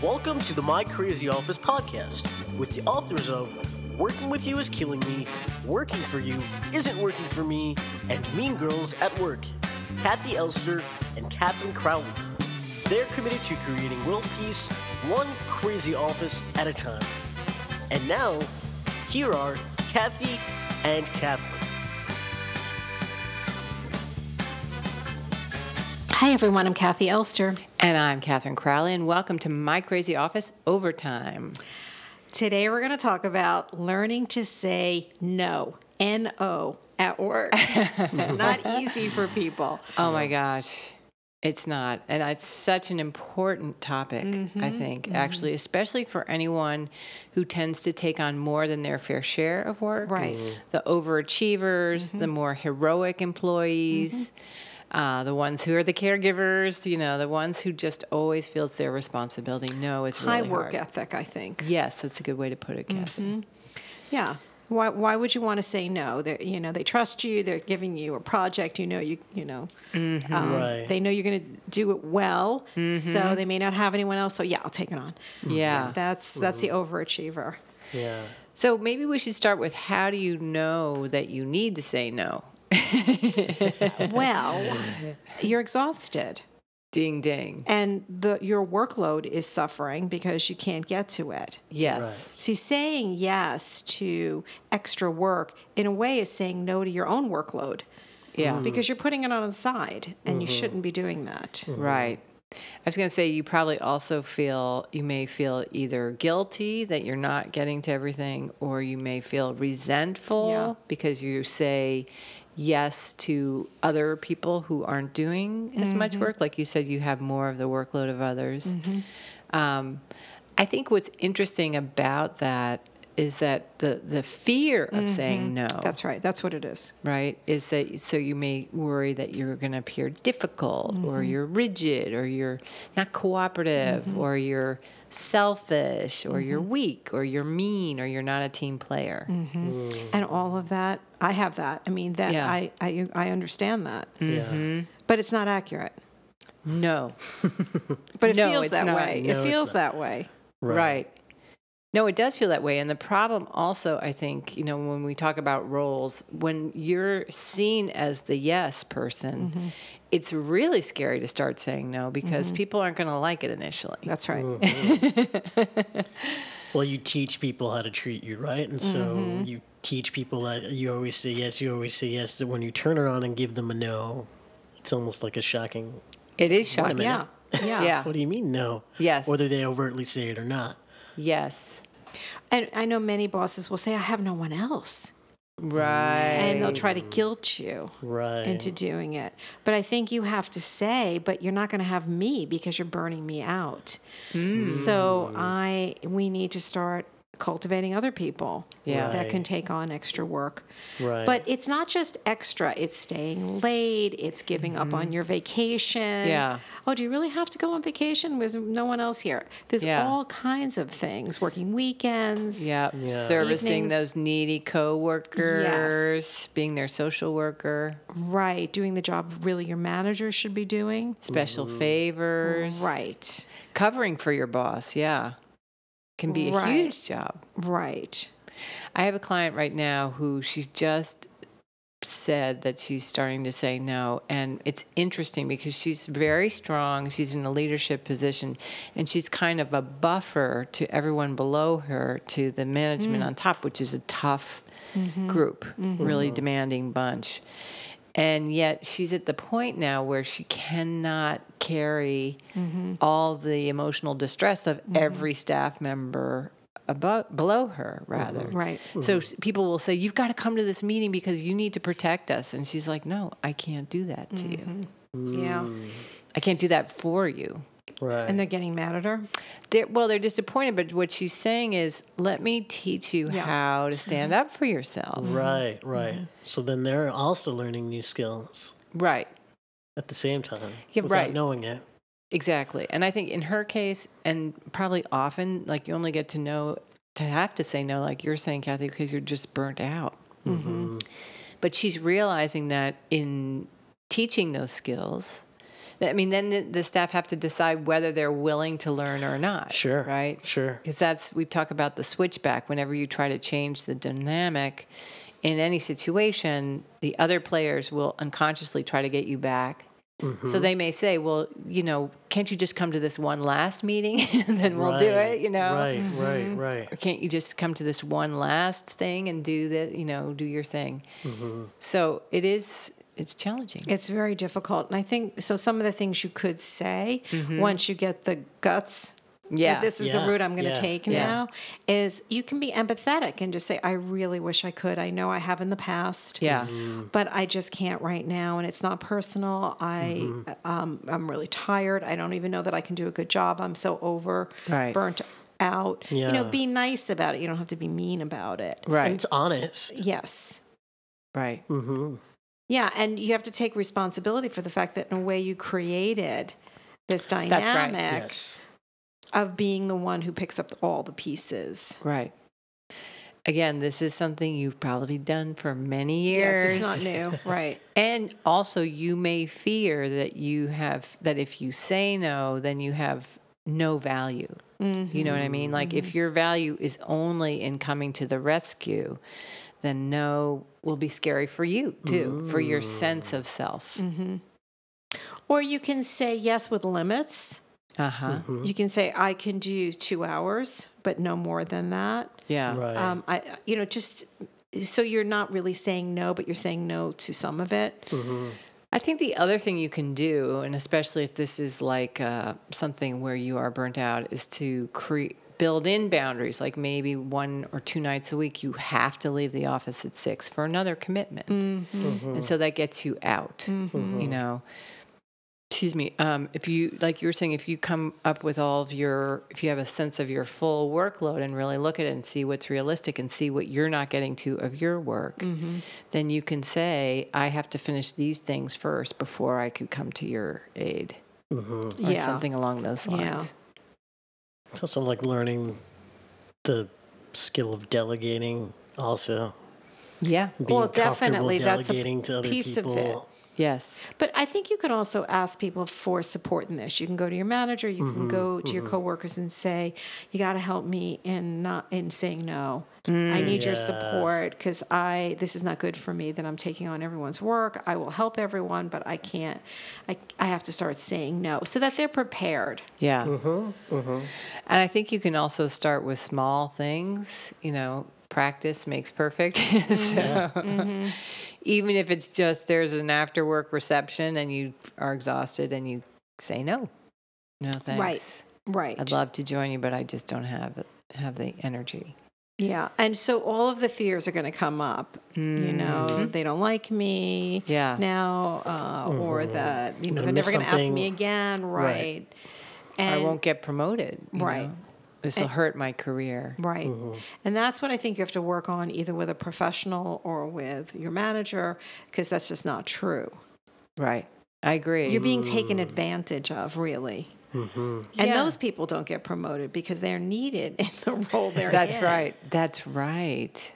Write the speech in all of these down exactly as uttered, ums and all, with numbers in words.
Welcome to the My Crazy Office podcast with the authors of Working With You Is Killing Me, Working For You Isn't Working For Me, and Mean Girls at Work, Kathy Elster and Catherine Crowley. They're committed to creating world peace, one crazy office at a time. And now, here are Kathy and Catherine. Hi everyone, I'm Kathy Elster. And I'm Catherine Crowley, and welcome to My Crazy Office Overtime. Today we're going to talk about learning to say no, N O, at work. Not easy for people. Oh my gosh, it's not. And it's such an important topic, mm-hmm, I think, mm-hmm. actually, especially for anyone who tends to take on more than their fair share of work. Right. Mm-hmm. The overachievers, mm-hmm. the more heroic employees. Mm-hmm. Uh, the ones who are the caregivers, you know, the ones who just always feels their responsibility. No, it's really high work hard. ethic, I think. Yes, that's a good way to put it, Kathy. Mm-hmm. Yeah. Why? Why would you want to say no? They, you know, they trust you. They're giving you a project. You know, you you know, mm-hmm. um, right. They know you're going to do it well. Mm-hmm. So they may not have anyone else. So yeah, I'll take it on. Yeah, that's that's the overachiever. Yeah. So maybe we should start with, how do you know that you need to say no? Well, you're exhausted. Ding, ding. And the your workload is suffering because you can't get to it. Yes. Right. See, saying yes to extra work, in a way, is saying no to your own workload. Yeah. Because you're putting it on the side, and mm-hmm. you shouldn't be doing that. Mm-hmm. Right. I was going to say, you probably also feel, you may feel either guilty that you're not getting to everything, or you may feel resentful yeah. because you say yes to other people who aren't doing as mm-hmm. much work. Like you said, you have more of the workload of others. Mm-hmm. Um, I think what's interesting about that is that the, the fear of mm-hmm. saying no. That's right. That's what it is. Right? Is that, so you may worry that you're going to appear difficult, mm-hmm. or you're rigid, or you're not cooperative, mm-hmm. or you're selfish, or mm-hmm. you're weak, or you're mean, or you're not a team player. Mm-hmm. Mm. And all of that, I have that. I mean, that yeah. I, I I understand that. Mm-hmm. But it's not accurate. No. But it no, feels it's that not. way. No, it feels not. that way. Right. right. No, it does feel that way. And the problem also, I think, you know, when we talk about roles, when you're seen as the yes person, mm-hmm. it's really scary to start saying no, because mm-hmm. people aren't going to like it initially. That's right. Mm-hmm. Well, you teach people how to treat you, right? And so mm-hmm. you teach people that you always say yes, you always say yes. That when you turn around and give them a no, it's almost like a shocking. It is shocking. Yeah. Yeah. yeah. What do you mean no? Yes. Whether they overtly say it or not. Yes. And I know many bosses will say, I have no one else. Right. And they'll try to guilt you right. into doing it. But I think you have to say, but you're not going to have me because you're burning me out. Mm. So I, we need to start cultivating other people yeah. that can take on extra work. Right. But it's not just extra. It's staying late. It's giving mm-hmm. up on your vacation. Yeah. Oh, do you really have to go on vacation? There's no one else here. There's yeah. all kinds of things. Working weekends. Yeah. yeah. Servicing Evenings. those needy coworkers. Yes. Being their social worker. Right. Doing the job really your manager should be doing. Special mm-hmm. favors. Right. Covering for your boss. Yeah. Can be a right. huge job. Right. I have a client right now who she's just said that she's starting to say no. And it's interesting because she's very strong. She's in a leadership position, and she's kind of a buffer to everyone below her, to the management mm. on top, which is a tough mm-hmm. group, mm-hmm. really demanding bunch. And yet she's at the point now where she cannot carry mm-hmm. all the emotional distress of mm-hmm. every staff member above, below her, rather. Mm-hmm. Right. So mm-hmm. people will say, you've got to come to this meeting because you need to protect us. And she's like, no, I can't do that to mm-hmm. you. Yeah. I can't do that for you. Right. And they're getting mad at her? They're, well, they're disappointed, but what she's saying is, let me teach you yeah. how to stand up for yourself. Right, right. Mm-hmm. So then they're also learning new skills. Right. At the same time. Yeah, without right. knowing it. Exactly. And I think in her case, and probably often, like, you only get to know, to have to say no, like you're saying, Kathy, because you're just burnt out. Mm-hmm. But she's realizing that in teaching those skills, I mean, then the, the staff have to decide whether they're willing to learn or not. Sure. Right? Sure. Because that's, we talk about the switchback. Whenever you try to change the dynamic in any situation, the other players will unconsciously try to get you back. Mm-hmm. So they may say, well, you know, can't you just come to this one last meeting and then we'll right. do it, you know? Right, mm-hmm. right, right. Or can't you just come to this one last thing and do the, you know, do your thing? Mm-hmm. So it is, it's challenging. It's very difficult. And I think, so some of the things you could say mm-hmm. once you get the guts, yeah, that this is yeah. the route I'm going to yeah. take yeah. now, is you can be empathetic and just say, I really wish I could. I know I have in the past. Yeah. Mm-hmm. But I just can't right now. And it's not personal. I, Mm-hmm. um, I'm really tired. I don't even know that I can do a good job. I'm so over Right. burnt out. You know, Yeah. be nice about it. You don't have to be mean about it. Right. And it's honest. Yes. Right. Mm-hmm. Yeah, and you have to take responsibility for the fact that in a way you created this dynamic That's right. Yes. of being the one who picks up all the pieces. Right. Again, this is something you've probably done for many years. Yes, it's not new. Right. And also you may fear that you have, that if you say no, then you have no value. Mm-hmm. You know what I mean? Like if your value is only in coming to the rescue, then no will be scary for you too, mm. for your sense of self. Mm-hmm. Or you can say yes with limits. Uh-huh. Mm-hmm. You can say, I can do two hours, but no more than that. Yeah. Right. Um, I, you know, just so you're not really saying no, but you're saying no to some of it. Mm-hmm. I think the other thing you can do, and especially if this is like uh, something where you are burnt out, is to create, build in boundaries. Like maybe one or two nights a week, you have to leave the office at six for another commitment. Mm-hmm. Mm-hmm. And so that gets you out, mm-hmm. you know. Excuse me. Um, if you, like you were saying, if you come up with all of your, if you have a sense of your full workload and really look at it and see what's realistic and see what you're not getting to of your work, mm-hmm. then you can say, I have to finish these things first before I could come to your aid. Mm-hmm. Or yeah. something along those lines. Yeah. It's also like learning the skill of delegating also. Yeah. Being well, definitely. That's a to other piece people. of it. Yes. But I think you could also ask people for support in this. You can go to your manager, you mm-hmm, can go to mm-hmm. your coworkers and say, you got to help me in not in saying no. Mm, I need yeah. your support because I this is not good for me that I'm taking on everyone's work. I will help everyone, but I can't. I, I have to start saying no so that they're prepared. Yeah. Mm-hmm, mm-hmm. And I think you can also start with small things, you know, practice makes perfect. so Yeah. Mm-hmm. even if it's just there's an after work reception and you are exhausted and you say no. No thanks. Right. Right. I'd love to join you, but I just don't have have the energy. Yeah. And so all of the fears are going to come up. Mm-hmm. You know, they don't like me yeah. now, uh, mm-hmm. or that, you know, I they're never going to ask something. me again. Right. Right. And I won't get promoted. Right. This will hurt my career. Right. Mm-hmm. And that's what I think you have to work on either with a professional or with your manager, because that's just not true. Right. I agree. You're being taken advantage of, really. Mm-hmm. And yeah. those people don't get promoted because they're needed in the role they're That's in. right. That's right.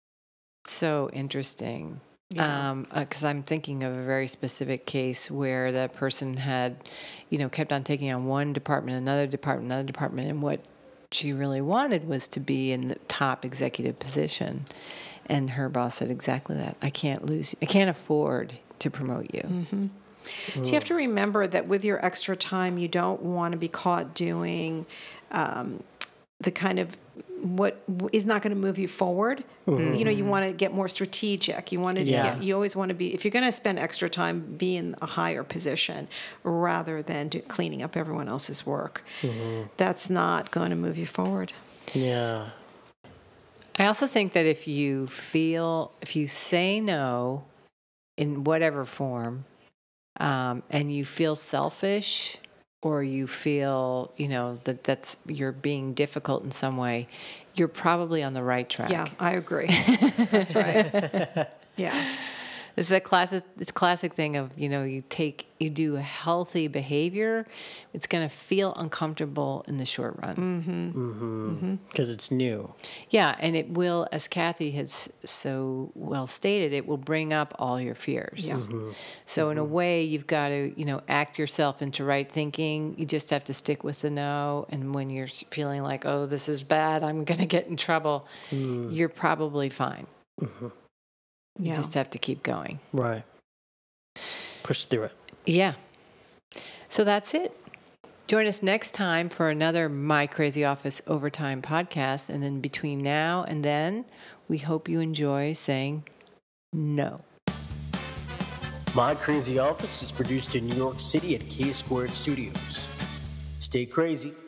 So interesting. Yeah. Um, because I'm thinking of a very specific case where that person had, you know, kept on taking on one department, another department, another department, and what she really wanted was to be in the top executive position. And her boss said exactly that. I can't lose you. I can't afford to promote you. Mm-hmm. So you have to remember that with your extra time, you don't want to be caught doing um, the kind of what is not going to move you forward. Mm-hmm. You know, you want to get more strategic. You want to yeah. get, you always want to be, if you're going to spend extra time, be in a higher position rather than do, cleaning up everyone else's work. Mm-hmm. That's not going to move you forward. Yeah. I also think that if you feel, if you say no in whatever form, um, and you feel selfish, or you feel, you know, that that's you're being difficult in some way, you're probably on the right track. Yeah, I agree. That's right. Yeah. It's a classic, it's a classic thing of, you know, you take, you do a healthy behavior, it's going to feel uncomfortable in the short run. Mm-hmm. Mm-hmm. Because mm-hmm. it's new. Yeah, and it will, as Kathy has so well stated, it will bring up all your fears. Yeah. Mm-hmm. So mm-hmm. in a way, you've got to, you know, act yourself into right thinking. You just have to stick with the no. And when you're feeling like, oh, this is bad, I'm going to get in trouble, mm. you're probably fine. Mm-hmm. You Yeah. just have to keep going. Right. Push through it. Yeah. So that's it. Join us next time for another My Crazy Office Overtime podcast. And then between now and then, we hope you enjoy saying no. My Crazy Office is produced in New York City at K Squared Studios. Stay crazy.